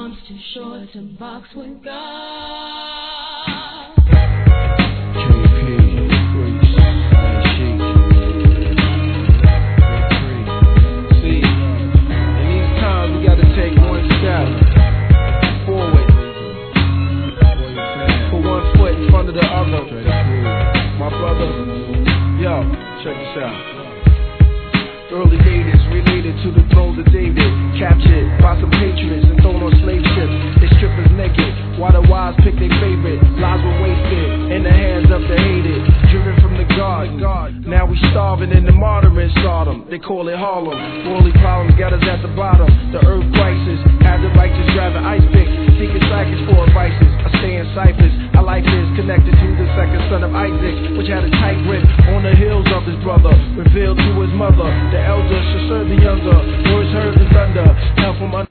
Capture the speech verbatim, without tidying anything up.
arms too short to box with God. K P, Preach, and Sheik. See, in these times we gotta take one step forward, put one foot in front of the other. My brother, yo, check this out. Early daters related to the thrones of David, captured by some patriots and thrown on slave ships. They strip us naked, while the wise pick their favorite. Lives were wasted in the hands of the hated, driven from the garden. Now we starving in the martyring Sodom. They call it Harlem. Worldly problems got us at the bottom. The earth crisis had the righteous grabbing ice pick, seeking psychics for advices. I stay in Cyprus. Our life is connected to the second son of Isaac, which had a tight grip on the heels of his brother, revealed to his mother. The elder should serve the younger.